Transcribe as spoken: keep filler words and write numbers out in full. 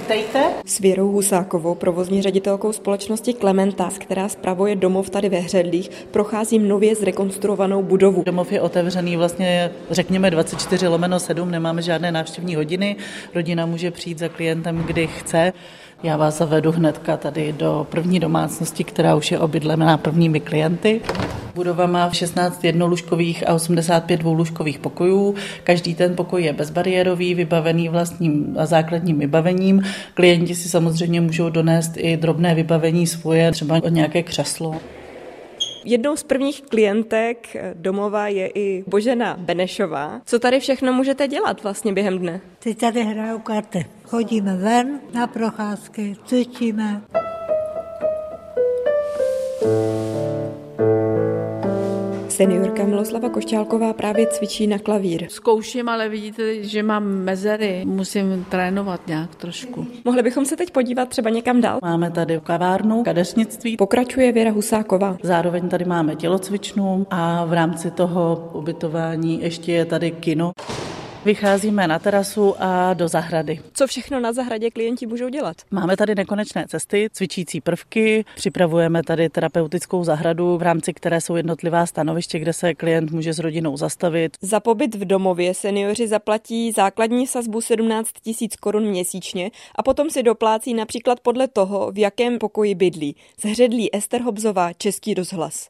Vítejte. S Věrou Husákovou, provozní ředitelkou společnosti Klementas, která spravuje domov tady ve Hředlích, procházím nově zrekonstruovanou budovu. Domov je otevřený vlastně, řekněme dvacet čtyři lomeno sedm, nemáme žádné návštěvní hodiny, rodina může přijít za klientem, kdy chce. Já vás zavedu hnedka tady do první domácnosti, která už je obydlená prvními klienty. Budova má šestnáct jednolůžkových a osmdesát pět dvoulůžkových pokojů. Každý ten pokoj je bezbariérový, vybavený vlastním a základním vybavením. Klienti si samozřejmě můžou donést i drobné vybavení svoje, třeba nějaké křeslo. Jednou z prvních klientek domova je i Božena Benešová. Co tady všechno můžete dělat vlastně během dne? Teď tady hraju karty. Chodíme ven na procházky, cvičíme. Seniorka Miloslava Košťálková právě cvičí na klavír. Zkouším, ale vidíte, že mám mezery. Musím trénovat nějak trošku. Mohli bychom se teď podívat třeba někam dál? Máme tady kavárnu, kadeřnictví. Pokračuje Věra Husáková. Zároveň tady máme tělocvičnu a v rámci toho ubytování ještě je tady kino. Vycházíme na terasu a do zahrady. Co všechno na zahradě klienti můžou dělat? Máme tady nekonečné cesty, cvičící prvky, připravujeme tady terapeutickou zahradu, v rámci které jsou jednotlivá stanoviště, kde se klient může s rodinou zastavit. Za pobyt v domově seniori zaplatí základní sazbu sedmnáct tisíc korun měsíčně a potom si doplácí například podle toho, v jakém pokoji bydlí. Z Hředlí Ester Hobzová, Český rozhlas.